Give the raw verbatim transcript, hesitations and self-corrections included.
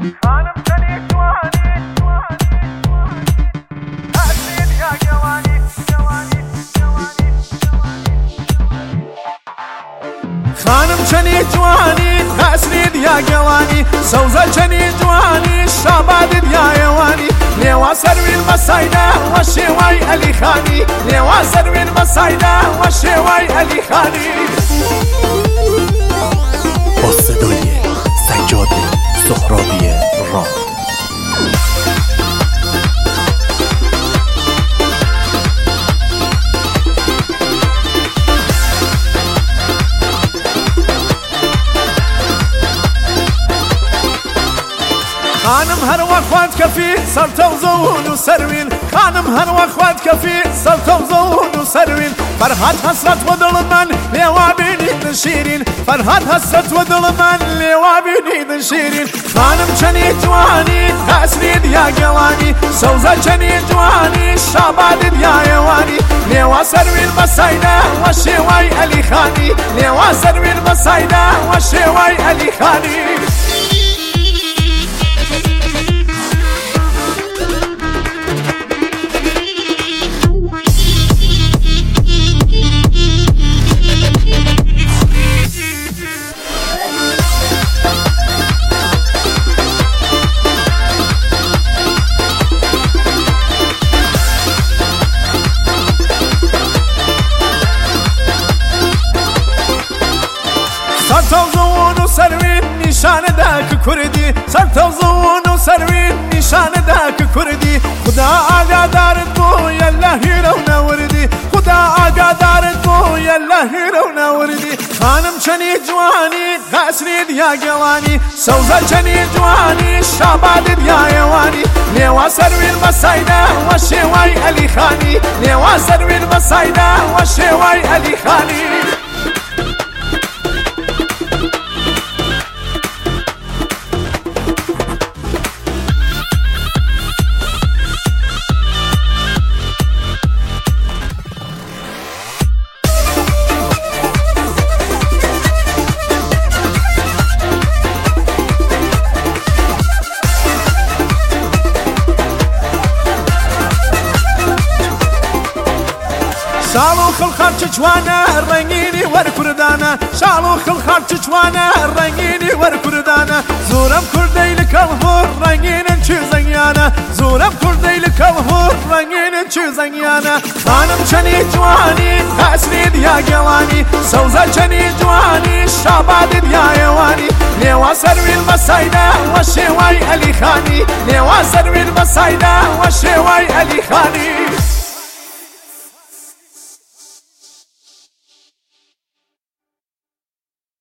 خانم چنی جوانی نسرید یا گوانی سوزا چنی جوانی شاباد یا یوانی لیوا سروین مسایده و شیوای علی خانی لیوا سروین مسایده و شیوای علی خانی با صدای سجاد سهرابی رام. خانم هر وقت کفی سر توزون و سروین خانم هر وقت کفی سر توزون و سروین فرحت حسرت و دل من لیوا بینید شیرین فرحت حسرت و دل من لیوا بینید شیرین خانم چنی جوانی نسرید یا گوانی سوزا چنی جوانی شاباد یا یوانی لیوا سروین مسایده و شیوای علی خانی لیوا سروین مسایده و شیوای علی خانی سر توزون و سروین نشانه دک کردی سر توزون و سروین نشانه دک کردی خدا آگاه دارد بو یلا هیرو نوردی خدا آگاه دارد بو یلا هیرو نوردی خانم چنی جوانی نسرید یا گوانی سوزا چنی جوانی شاباد یا یوانی لیوا سروین مسایده و شیوای علی خانی لیوا سروین مسایده و شیوای علی خانی شالو خلخار چچوانه رنگینی ور کردانه شالو خلخار چچوانه رنگینی ور کردانه زورم کردی لکلهور رنگینن چی زنگیانه زورم کردی لکلهور رنگینن چی زنگیانه خانم چنی جوانی نسرید یا گوانی سوزا چنی جوانی شاباد یا یوانی لیوا سروین مسایده و شیوای علی خانی لیوا سروین مسایده و شیوای علی خانی